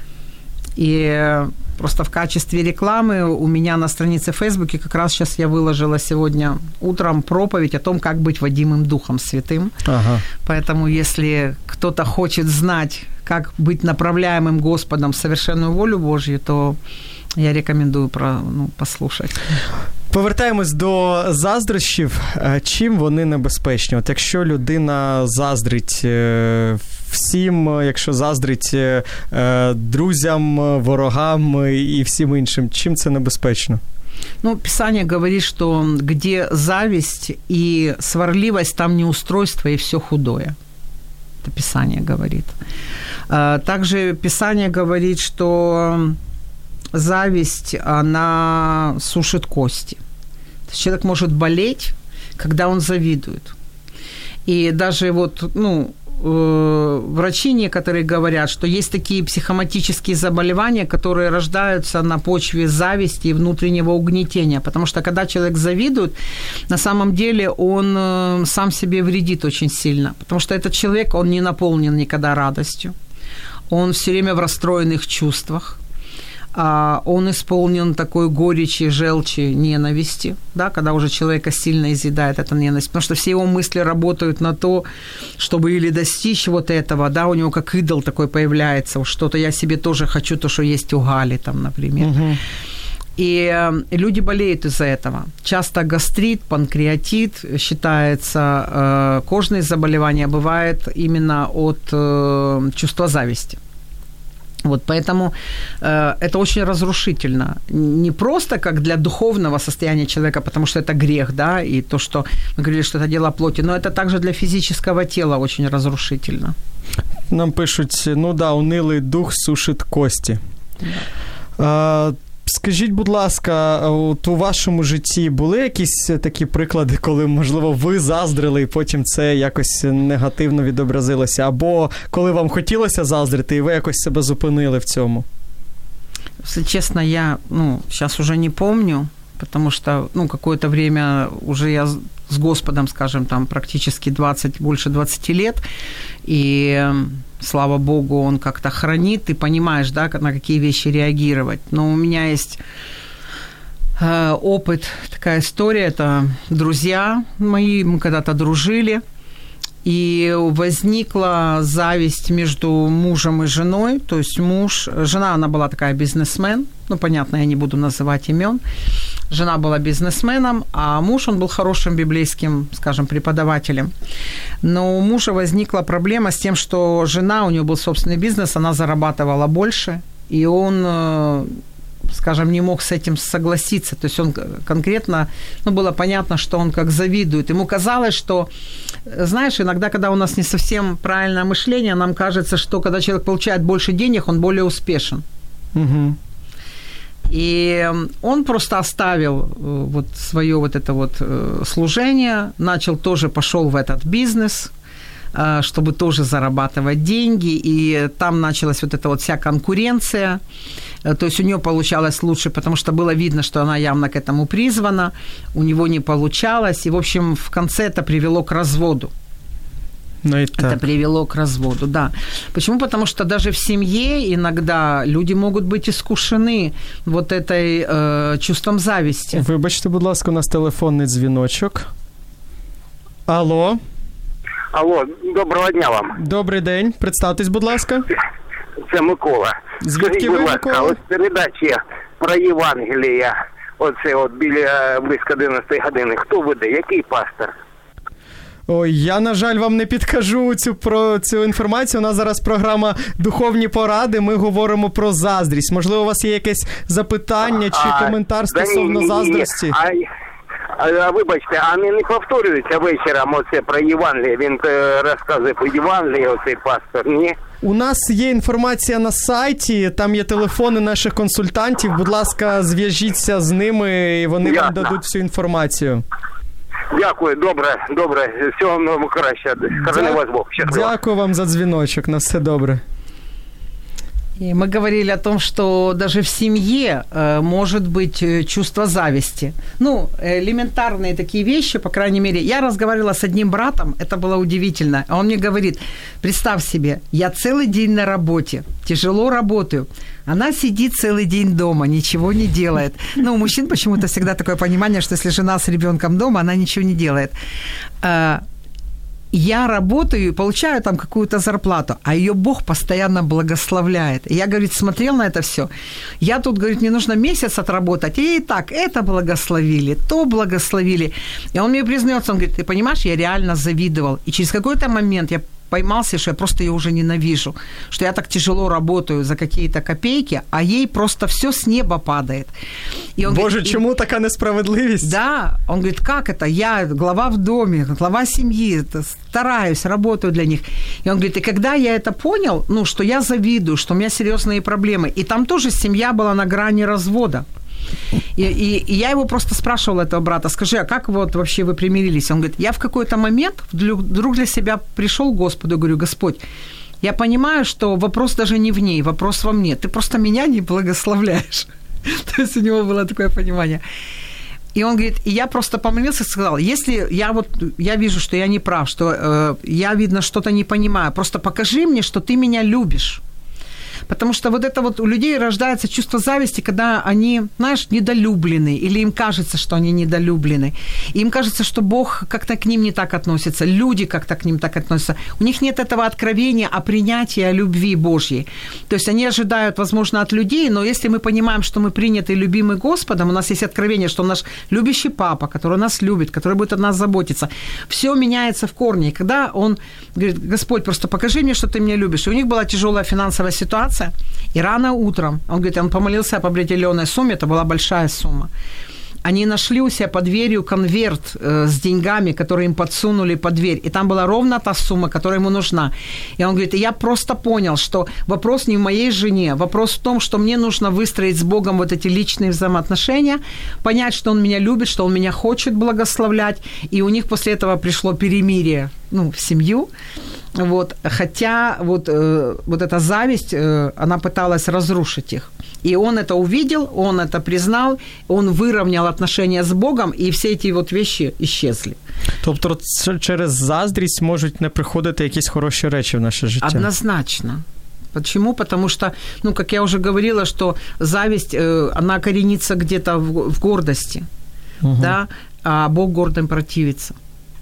И просто в качестве рекламы у меня на странице в Фейсбуке как раз сейчас я выложила сегодня утром проповедь о том, как быть водимым Духом Святым. Ага. Поэтому если кто-то хочет знать, как быть направляемым Господом в совершенную волю Божью, то я рекомендую про, ну, послушати. Повертаємось до заздрощів. Чим вони небезпечні? От якщо людина заздрить всім, якщо заздрить друзям, ворогам і всім іншим, чим це небезпечно? Ну, Писание говорит, что где зависть и сварливость, там неустройство и все худое. Это Писание говорит. Также Писание говорит, что зависть, она сушит кости. То есть человек может болеть, когда он завидует. И даже вот, ну, врачи некоторые говорят, что есть такие психоматические заболевания, которые рождаются на почве зависти и внутреннего угнетения. Потому что когда человек завидует, на самом деле он сам себе вредит очень сильно. Потому что этот человек, он не наполнен никогда радостью. Он все время в расстроенных чувствах. Он исполнен такой горечи, желчи, ненависти, да, когда уже человека сильно изъедает эта ненависть, потому что все его мысли работают на то, чтобы или достичь вот этого, да, у него как идол такой появляется, что-то я себе тоже хочу, то, что есть у Гали, там, например. Угу. И люди болеют из-за этого. Часто гастрит, панкреатит, считается, кожные заболевания бывают именно от чувства зависти. Вот, поэтому э, это очень разрушительно. Не просто как для духовного состояния человека, потому что это грех, да, и то, что мы говорили, что это дело плоти, но это также для физического тела очень разрушительно. Нам пишуть: ну да, унилий дух сушить кості. Да. Е, скажіть, будь ласка, от у вашому житті були якісь такі приклади, коли, можливо, ви заздрили і потім це якось негативно відобразилося? Або коли вам хотілося заздрити, і ви якось себе зупинили в цьому? Если честно, я, ну, сейчас уже не помню, потому что, ну, какое-то время уже я с Господом, скажем, там, практически двадцать, больше двадцати лет, и, слава Богу, Он как-то хранит, ты понимаешь, да, на какие вещи реагировать. Но у меня есть э, опыт, такая история, это друзья мои, мы когда-то дружили, и возникла зависть между мужем и женой, то есть муж, жена, она была такая бизнесмен, ну, понятно, я не буду называть имен, жена была бизнесменом, а муж, он был хорошим библейским, скажем, преподавателем. Но у мужа возникла проблема с тем, что жена, у нее был собственный бизнес, она зарабатывала больше, и он скажем, не мог с этим согласиться. То есть он конкретно, ну, было понятно, что он как завидует. Ему казалось, что, знаешь, иногда, когда у нас не совсем правильное мышление, нам кажется, что когда человек получает больше денег, он более успешен. Угу. И он просто оставил вот свое вот это вот служение, начал тоже, пошел в этот бизнес, чтобы тоже зарабатывать деньги, и там началась вот эта вот вся конкуренция, то есть у нее получалось лучше, потому что было видно, что она явно к этому призвана, у него не получалось, и, в общем, в конце это привело к разводу. Ну, это привело к разводу, да. Почему? Потому что даже в семье иногда люди могут быть искушены вот этой э, чувством зависти. Вибачте, будь ласка, у нас телефонний дзвіночок. Алло. Алло, доброго дня вам. Добрий день. Представтесь, будь ласка. Це Микола. Звідки Скажіть, ви, будь ласка, Микола? ось передачі про Євангелія, оце от біля близько одинадцятої години, хто веде, який пастор? Ой, я, на жаль, вам не підкажу цю, про цю інформацію. У нас зараз програма «Духовні поради». Ми говоримо про заздрість. Можливо, у вас є якесь запитання чи А, коментар да стосовно ні, ні, ні. заздрості? А, а, а вибачте, а не, не повторюється вечором оце про Євангеліє? Він е, розказує про Євангеліє, оцей пастор, ні? У нас є інформація на сайті, там є телефони наших консультантів. Будь ласка, зв'яжіться з ними, і вони Ясно. вам дадуть всю інформацію. Дякую, добре, добре. Всього вам краще. Хорони вас Бог. Щасливо. Дякую вам за дзвіночок, на все добре. И мы говорили о том, что даже в семье э, может быть чувство зависти. Ну, элементарные такие вещи, по крайней мере. Я разговаривала с одним братом, это было удивительно. А он мне говорит, представь себе, я целый день на работе, тяжело работаю. Она сидит целый день дома, ничего не делает. Ну, у мужчин почему-то всегда такое понимание, что если жена с ребенком дома, она ничего не делает. Я работаю и получаю там какую-то зарплату, а ее Бог постоянно благословляет. И я, говорит, смотрел на это все. Я тут, говорит, мне нужно месяц отработать, и так, это благословили, то благословили. И он мне признается, он говорит, ты понимаешь, я реально завидовал. И через какой-то момент я поймался, что я просто ее уже ненавижу, что я так тяжело работаю за какие-то копейки, а ей просто все с неба падает. И он Боже, говорит, чому и... така несправедливість? Да, он говорит, как это? Я глава в доме, глава семьи, стараюсь, работаю для них. И он говорит, и когда я это понял, ну, что я завидую, что у меня серьезные проблемы, и там тоже семья была на грани развода. И, и, и я его просто спрашивала, этого брата, скажи, а как вот вообще вы примирились? Он говорит, я в какой-то момент вдруг для себя пришел к Господу, говорю, Господь, я понимаю, что вопрос даже не в ней, вопрос во мне, ты просто меня не благословляешь. То есть у него было такое понимание. И он говорит, и я просто помолился и сказал, если я вот, я вижу, что я не прав, что э, я, видно, что-то не понимаю, просто покажи мне, что ты меня любишь. Потому что вот это вот у людей рождается чувство зависти, когда они, знаешь, недолюблены, или им кажется, что они недолюблены. И им кажется, что Бог как-то к ним не так относится, люди как-то к ним так относятся. У них нет этого откровения о принятии, о любви Божьей. То есть они ожидают, возможно, от людей, но если мы понимаем, что мы приняты и любимы Господом, у нас есть откровение, что он наш любящий папа, который нас любит, который будет о нас заботиться, все меняется в корне. И когда он говорит, Господь, просто покажи мне, что ты меня любишь. И у них была тяжелая финансовая ситуация, и рано утром, он говорит, он помолился об определенной сумме, это была большая сумма. Они нашли у себя под дверью конверт э, с деньгами, которые им подсунули под дверь. И там была ровно та сумма, которая ему нужна. И он говорит, и я просто понял, что вопрос не в моей жене, вопрос в том, что мне нужно выстроить с Богом вот эти личные взаимоотношения, понять, что он меня любит, что он меня хочет благословлять. И у них после этого пришло перемирие, ну, в семью. Вот. Хотя вот, э, вот эта зависть, э, она пыталась разрушить их. И он это увидел, он это признал, он выровнял отношения с Богом, и все эти вот вещи исчезли. Тобто через заздрість можуть не приходити якісь хороші речі в наше життя? Однозначно. Почему? Потому что, ну, как я уже говорила, что зависть, э, она коренится где-то в, в гордости, угу. Да, а Бог гордым противится.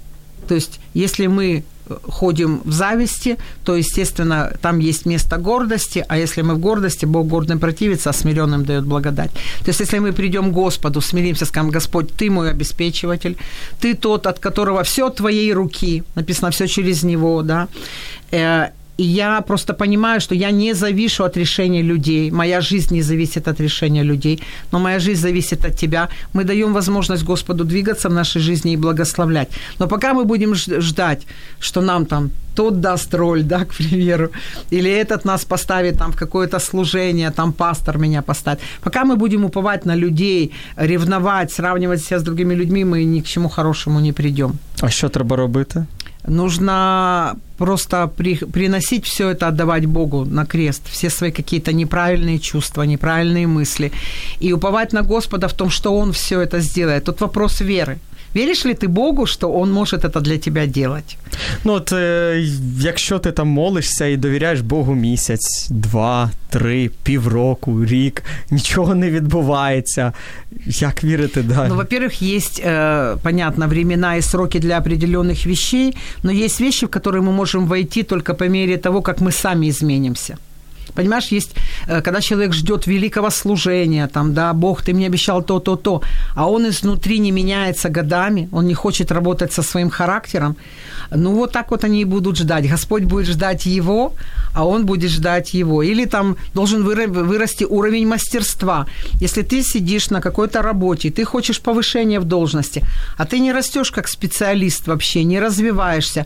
То есть, если мы ходим в зависти, то, естественно, там есть место гордости, а если мы в гордости, Бог гордым противится, а смиренным дает благодать. То есть, если мы придем к Господу, смиримся, скажем, Господь, Ты мой обеспечиватель, Ты тот, от которого все от Твоей руки, написано все через Него, да, И я просто понимаю, что я не завишу от решения людей. Моя жизнь не зависит от решения людей, но моя жизнь зависит от тебя. Мы даем возможность Господу двигаться в нашей жизни и благословлять. Но пока мы будем ждать, что нам там тот даст роль, да, к примеру, или этот нас поставит там в какое-то служение, там пастор меня поставит. Пока мы будем уповать на людей, ревновать, сравнивать себя с другими людьми, мы ни к чему хорошему не придем. А що треба робити? Нужно просто при, приносить все это, отдавать Богу на крест, все свои какие-то неправильные чувства, неправильные мысли, и уповать на Господа в том, что Он все это сделает. Тут вопрос веры. Віриш ли ти Богу, що Он може це для тебе робити? Ну, от, е, якщо ти там молишся і довіряєш Богу місяць, два, три, півроку, рік, нічого не відбувається, як вірити далі? Ну, во-первых, есть, э, понятно, времена и сроки для определенных вещей, но есть вещи, в которые мы можем войти только по мере того, как мы сами изменимся. Понимаешь, есть, когда человек ждет великого служения, там, да, Бог, ты мне обещал то, то, то, а он изнутри не меняется годами, он не хочет работать со своим характером, ну, вот так вот они и будут ждать. Господь будет ждать его, а он будет ждать его. Или там должен вырасти уровень мастерства. Если ты сидишь на какой-то работе, ты хочешь повышения в должности, а ты не растешь как специалист вообще, не развиваешься,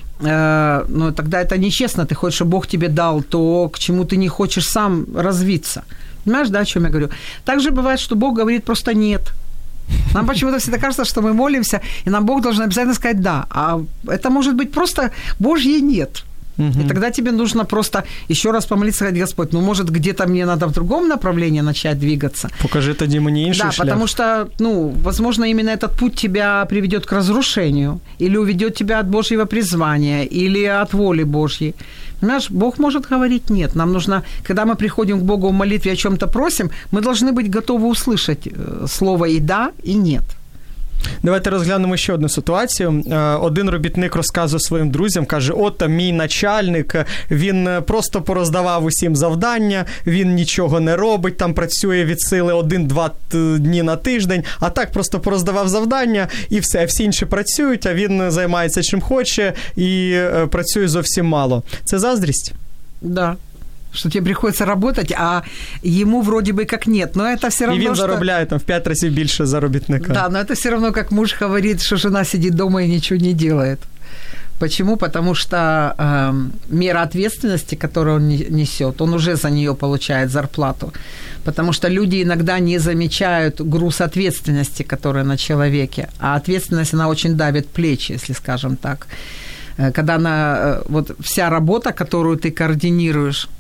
ну, тогда это нечестно. Ты хочешь, чтобы Бог тебе дал то, к чему ты не хочешь сам развиться. Понимаешь, да, о чем я говорю? Также бывает, что Бог говорит просто «нет». Нам почему-то всегда кажется, что мы молимся, и нам Бог должен обязательно сказать «да». А это может быть просто Божье «нет». И тогда тебе нужно просто еще раз помолиться, сказать: Господь, ну, может, где-то мне надо в другом направлении начать двигаться. Покажи тоді мені інший да, шлях. Потому что, ну, возможно, именно этот путь тебя приведет к разрушению, или уведет тебя от Божьего призвания, или от воли Божьей. Понимаешь, Бог может говорить «нет». Нам нужно, когда мы приходим к Богу в молитве, о чем-то просим, мы должны быть готовы услышать слово и «да», и «нет». Давайте розглянемо ще одну ситуацію. Один робітник розказує своїм друзям, каже, от там мій начальник, він просто пороздавав усім завдання, він нічого не робить, там працює від сили один-два дні на тиждень, а так просто пороздавав завдання і все, всі інші працюють, а він займається чим хоче і працює зовсім мало. Це заздрість? Да. Что тебе приходится работать, а ему вроде бы как нет. Но это все равно, и він что... заробляє там в п'ять разів більше заробітника. Да, но это все равно, как муж говорит, что жена сидит дома и ничего не делает. Почему? Потому что э, мера ответственности, которую он несет, он уже за нее получает зарплату. Потому что люди иногда не замечают груз ответственности, который на человеке. А ответственность, она очень давит плечи, если скажем так. Когда она, вот вся работа, которую ты координируешь,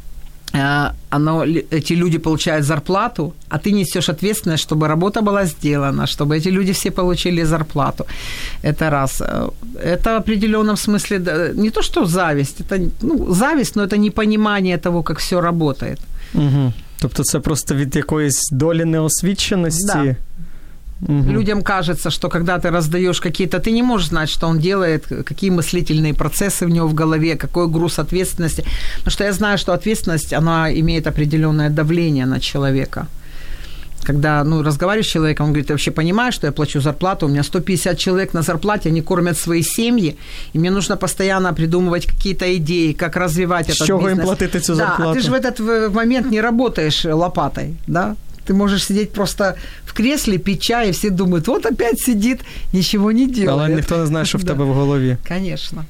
оно, эти люди получают зарплату, а ты несешь ответственность, чтобы работа была сделана, чтобы эти люди все получили зарплату. Это раз. Это в определенном смысле не то, что зависть, это, ну, зависть, но это непонимание того, как все работает. Угу. Тобто це просто від якоїсь долі неосвіченості? Да. Угу. Людям кажется, что когда ты раздаешь какие-то... Ты не можешь знать, что он делает, какие мыслительные процессы в него в голове, какой груз ответственности. Потому что я знаю, что ответственность, она имеет определенное давление на человека. Когда, ну, разговариваешь с человеком, он говорит, ты вообще понимаешь, что я плачу зарплату, у меня сто пятьдесят человек на зарплате, они кормят свои семьи, и мне нужно постоянно придумывать какие-то идеи, как развивать этот бизнес. С чего им платить эту зарплату? Да, а ты же в этот момент не работаешь лопатой, да? Ты можешь сидеть просто в кресле, пить чай, и все думают, вот опять сидит, ничего не делает. Але ніхто не знає, що в тебе в голові. Конечно.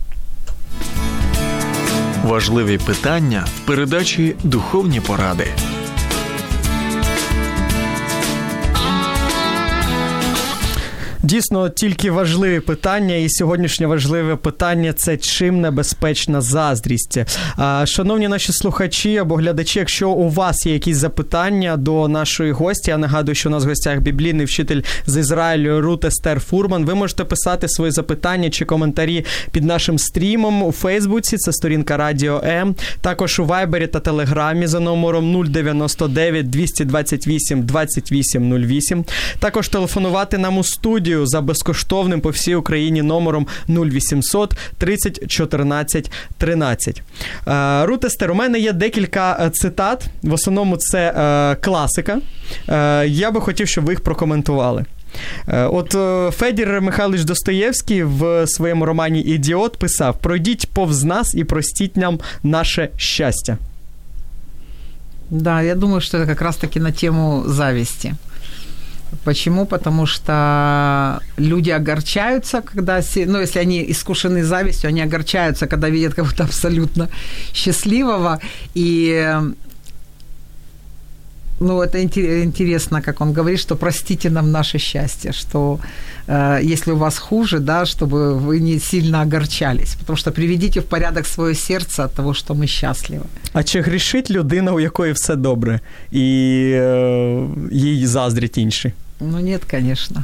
Важливі питання в передачі «Духовні поради». Дійсно, тільки важливі питання, і сьогоднішнє важливе питання – це чим небезпечна заздрість. Шановні наші слухачі або глядачі, якщо у вас є якісь запитання до нашої гості, я нагадую, що у нас в гостях біблійний вчитель з Ізраїлю Рут Естер Фурман, ви можете писати свої запитання чи коментарі під нашим стрімом у Фейсбуці, це сторінка Радіо М, також у Вайбері та Телеграмі за номером нуль дев'яносто дев'ять двісті двадцять вісім двадцять вісім нуль вісім, також телефонувати нам у студію за безкоштовним по всій Україні номером нуль вісімсот тридцять чотирнадцять тринадцять. Рут Естер, у мене є декілька цитат, в основному це класика. Я би хотів, щоб ви їх прокоментували. От Федір Михайлович Достоєвський в своєму романі «Ідіот» писав: «Пройдіть повз нас і простіть нам наше щастя». Да, я думаю, что это как раз-таки на тему зависти. Почему? Потому что люди огорчаются, когда... Ну, если они искушены завистью, они огорчаются, когда видят кого-то абсолютно счастливого. И... Ну, это интересно, как он говорит, что простите нам наше счастье, что э, если у вас хуже, да, чтобы вы не сильно огорчались, потому что приведите в порядок свое сердце от того, что мы счастливы. А чи грішить людина, у якої все добре, і е, їй заздрять інші? Ну, нет, конечно.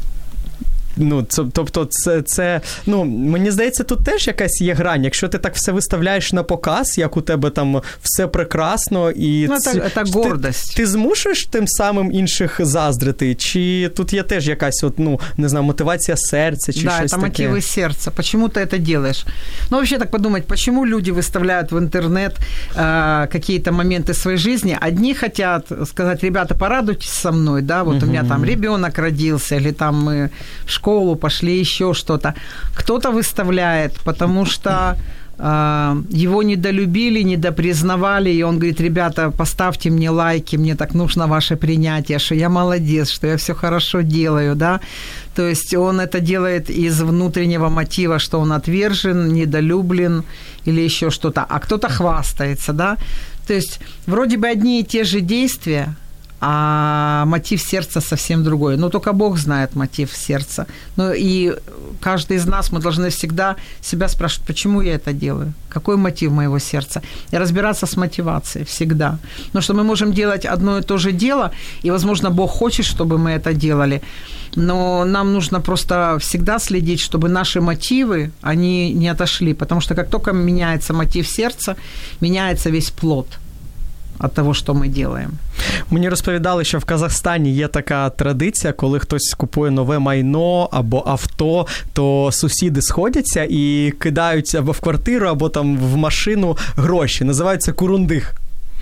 Ну, це, тобто це, це, ну, мені здається, тут теж якась є грань. Якщо ти так все виставляєш на показ, як у тебе там все прекрасно, і ну, це, це гордость. Ти, ти змушуєш тим самим інших заздрити? Чи тут є теж якась, от, ну, не знаю, мотивація серця, чи да, щось таке? Да, это мотивы сердца. Почему ты это делаешь? Ну, вообще так подумать, почему люди выставляют в интернет э, какие-то моменты своей жизни? Одни хотят сказать: ребята, порадуйтесь со мной, да, вот uh-huh. у меня там ребенок родился, или там мы в школу пошли, еще что-то. Кто-то выставляет, потому что э, его недолюбили, недопризнавали, и он говорит: ребята, поставьте мне лайки, мне так нужно ваше принятие, что я молодец, что я все хорошо делаю, да. То есть он это делает из внутреннего мотива, что он отвержен, недолюблен или еще что-то, а кто-то хвастается, да. То есть вроде бы одни и те же действия, а мотив сердца совсем другой. Но только Бог знает мотив сердца. Ну и каждый из нас, мы должны всегда себя спрашивать: почему я это делаю? Какой мотив моего сердца? И разбираться с мотивацией всегда. Потому что мы можем делать одно и то же дело, и, возможно, Бог хочет, чтобы мы это делали, но нам нужно просто всегда следить, чтобы наши мотивы, они не отошли, потому что как только меняется мотив сердца, меняется весь плод от того, що ми робимо. Мені розповідали, що в Казахстані є така традиція, коли хтось купує нове майно або авто, то сусіди сходяться і кидають або в квартиру, або там в машину гроші. Називається курундих.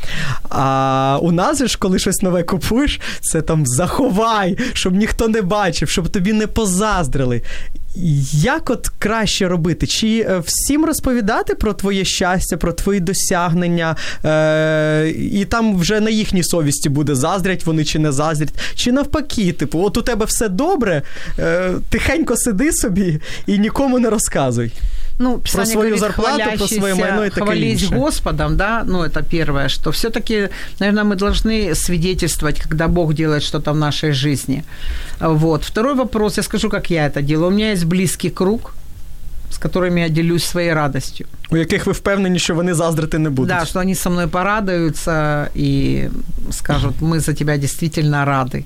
А у нас ж, коли щось нове купуєш, це там заховай, щоб ніхто не бачив, щоб тобі не позаздрили. Як от краще робити? Чи всім розповідати про твоє щастя, про твої досягнення, е- і там вже на їхній совісті буде, заздрять вони чи не заздрять? Чи навпаки, типу, от у тебе все добре, е- тихенько сиди собі і нікому не розказуй? Ну, про свою говорит, зарплату, про своє майно и такое хвались инше. Господом, да, ну, это первое, что все-таки, наверное, мы должны свидетельствовать, когда Бог делает что-то в нашей жизни. Вот. Второй вопрос, я скажу, как я это делаю. У меня есть близкий круг, с которыми я делюсь своей радостью. У яких ви впевнені, що вони заздрити не будуть. Да, что они со мной порадуются и скажут: мы за тебя действительно рады.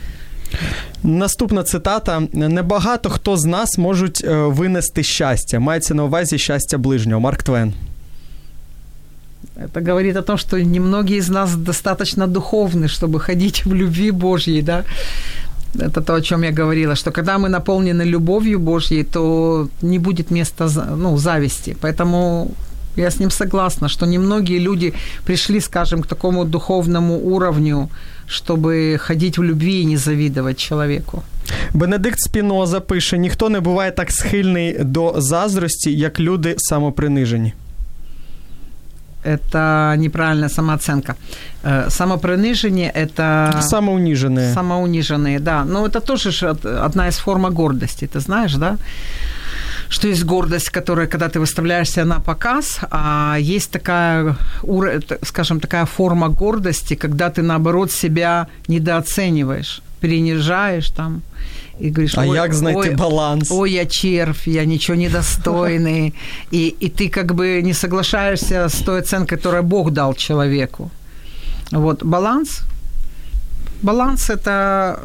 Наступна цитата. «Небагато хто з нас можуть винести щастя». Мається на увазі щастя ближнього. Марк Твен. Это говорит о том, что немногие из нас достаточно духовны, чтобы ходить в любви Божьей, да. Это то, о чем я говорила, что когда мы наполнены любовью Божьей, то не будет места, ну, зависти. Поэтому я с ним согласна, что немногие люди пришли, скажем, к такому духовному уровню, чтобы ходить в любви и не завидовать человеку. Бенедикт Спіноза пише: «Ніхто не буває так схильний до заздрості, як люди самопринижені». Это неправильная самооценка. Самопринижение – это... Самоуниженные. Самоуниженные, да. Но это тоже одна из форм гордости, ты знаешь, да? Что есть гордость, которая, когда ты выставляешься на показ, а есть такая, скажем, такая форма гордости, когда ты, наоборот, себя недооцениваешь, принижаешь там и говоришь: а як знайти баланс? Ой, я червь, я ничего не достойный. И, и ты как бы не соглашаешься с той оценкой, которую Бог дал человеку. Вот, баланс. Баланс – это,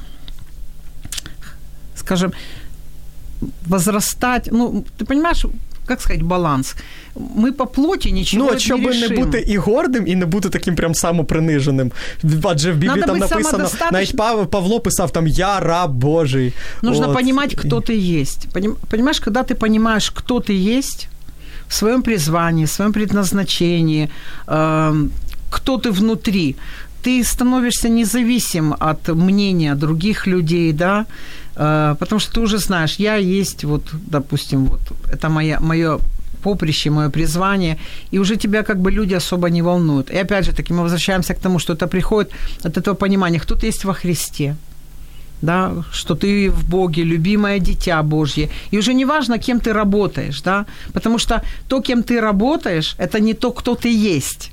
скажем, возрастать, ну, ты понимаешь, как сказать, баланс? Ми по плоті нічого ну, не рішимо. Ну, щоб не бути і гордим, і не бути таким прям самоприниженим. Адже в Біблії там написано, навіть Павло писав там: «Я раб Божий». Нужно вот. Понимать, кто ты есть. Понимаешь, когда ты понимаешь, кто ты есть, в своем призвании, в своем предназначении, э, кто ты внутри, ты становишься независим от мнения других людей, да, потому что ты уже знаешь, я есть, вот, допустим, вот, это моя, мое поприще, мое призвание, и уже тебя как бы люди особо не волнуют. И опять же таки мы возвращаемся к тому, что это приходит от этого понимания, кто ты есть во Христе, да, что ты в Боге, любимое дитя Божье. И уже не важно, кем ты работаешь, да, потому что то, кем ты работаешь, это не то, кто ты есть.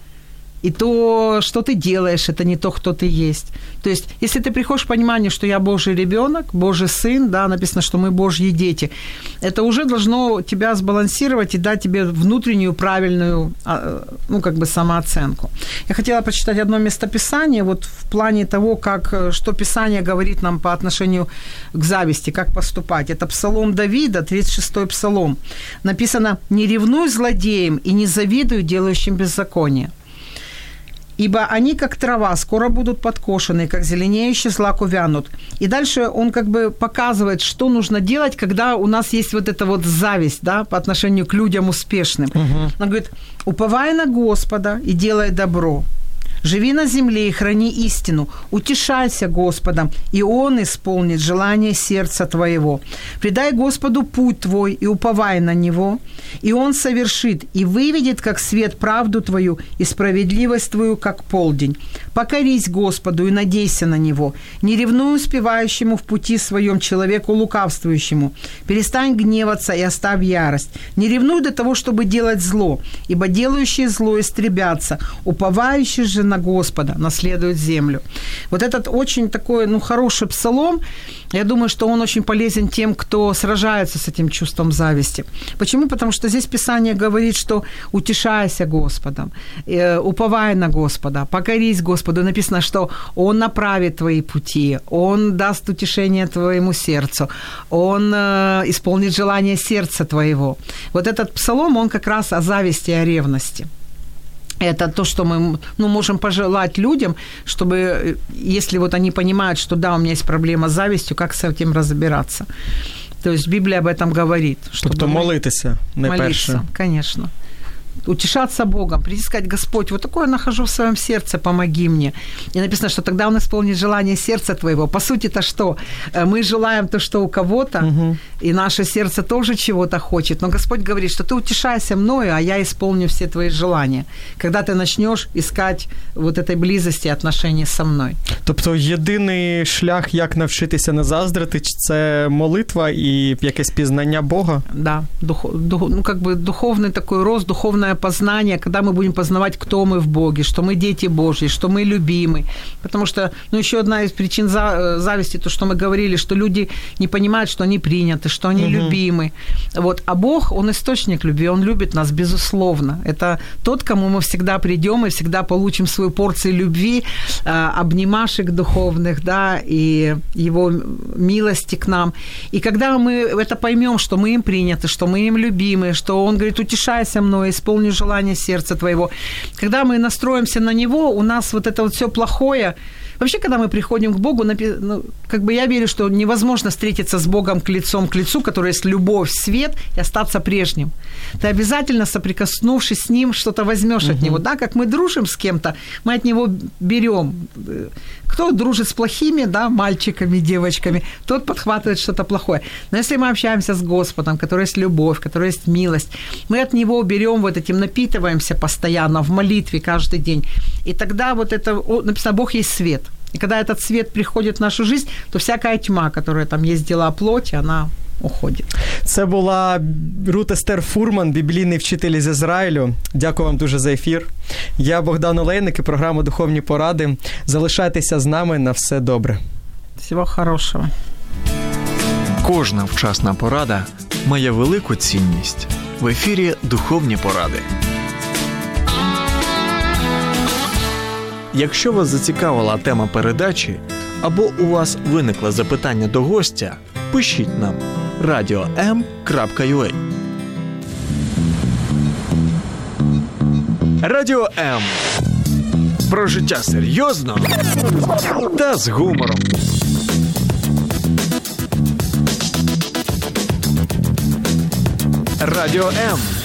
И то, что ты делаешь, это не то, кто ты есть. То есть, если ты приходишь к пониманию, что я Божий ребенок, Божий сын, да, написано, что мы Божьи дети, это уже должно тебя сбалансировать и дать тебе внутреннюю правильную, ну, как бы самооценку. Я хотела прочитать одно местописание, вот в плане того, как, что Писание говорит нам по отношению к зависти, как поступать. Это Псалом Давида, тридцать шестой Псалом. Написано: «Не ревнуй злодеям и не завидуй делающим беззаконие. Ибо они, как трава, скоро будут подкошены, как зеленеющий злак увянут». И дальше он как бы показывает, что нужно делать, когда у нас есть вот эта вот зависть, да, по отношению к людям успешным. Uh-huh. Он говорит: «Уповай на Господа и делай добро. Живи на земле и храни истину. Утешайся Господом, и Он исполнит желание сердца твоего. Предай Господу путь твой и уповай на Него, и Он совершит и выведет, как свет, правду твою и справедливость твою, как полдень. Покорись Господу и надейся на Него. Не ревнуй успевающему в пути своем человеку лукавствующему. Перестань гневаться и оставь ярость. Не ревнуй до того, чтобы делать зло, ибо делающие зло истребятся, уповающие же на Господа наследуют землю». Вот этот очень такой, ну, хороший псалом. Я думаю, что он очень полезен тем, кто сражается с этим чувством зависти. Почему? Потому что здесь Писание говорит, что утешайся Господом, уповай на Господа, покорись Господу. Написано, что Он направит твои пути, Он даст утешение твоему сердцу, Он исполнит желание сердца твоего. Вот этот псалом, он как раз о зависти и о ревности. Это то, что мы, ну, можем пожелать людям, чтобы, если вот они понимают, что да, у меня есть проблема с завистью, как с этим разбираться. То есть Библия об этом говорит. Тобто молитися, не молиться, перше. Конечно. Утешаться Богом, прийти сказать: Господь, вот такое нахожу в своем сердце, помоги мне. И написано, что тогда Он исполнит желание сердца твоего. По сути, это что? Мы желаем то, что у кого-то, угу. И наше сердце тоже чего-то хочет. Но Господь говорит, что ты утешайся мною, а я исполню все твои желания. Когда ты начнешь искать вот этой близости, отношений со мной. Тобто єдиний шлях, як навчитися не заздрити, це молитва і якесь пізнання Бога? Да, дух, дух, ну как бы духовный такой рост, духовное познание, когда мы будем познавать, кто мы в Боге, что мы дети Божьи, что мы любимы. Потому что, ну, еще одна из причин зависти, то, что мы говорили, что люди не понимают, что они приняты, что они угу. любимы. Вот. А Бог, Он источник любви, Он любит нас, безусловно. Это тот, кому мы всегда придем и всегда получим свою порцию любви, обнимашек духовных, да, и Его милости к нам. И когда мы это поймем, что мы им приняты, что мы им любимы, что Он говорит: утешайся мной, исполни желание сердца твоего. Когда мы настроимся на Него, у нас вот это вот все плохое. Вообще, когда мы приходим к Богу, ну, как бы я верю, что невозможно встретиться с Богом к лицом к лицу, который есть любовь, свет, и остаться прежним. Ты обязательно, соприкоснувшись с Ним, что-то возьмешь угу. от Него. Да, как мы дружим с кем-то, мы от Него берем. Кто дружит с плохими, да, мальчиками, девочками, тот подхватывает что-то плохое. Но если мы общаемся с Господом, который есть любовь, который есть милость, мы от Него берем вот этим, напитываемся постоянно в молитве каждый день. И тогда вот это, написано, Бог есть свет. И когда этот свет приходит в нашу жизнь, то всякая тьма, которая там есть дела плоти, она уходить. Це була Рут Естер Фурман, біблійний вчитель з Ізраїлю. Дякую вам дуже за ефір. Я Богдан Олейник і програма «Духовні поради». Залишайтеся з нами. На все добре. Всього хорошого. Кожна вчасна порада має велику цінність. В ефірі «Духовні поради». Якщо вас зацікавила тема передачі або у вас виникло запитання до гостя, пишіть нам радіо ем крапка ю а. Радіо М. Про життя серйозно та з гумором. Радіо М.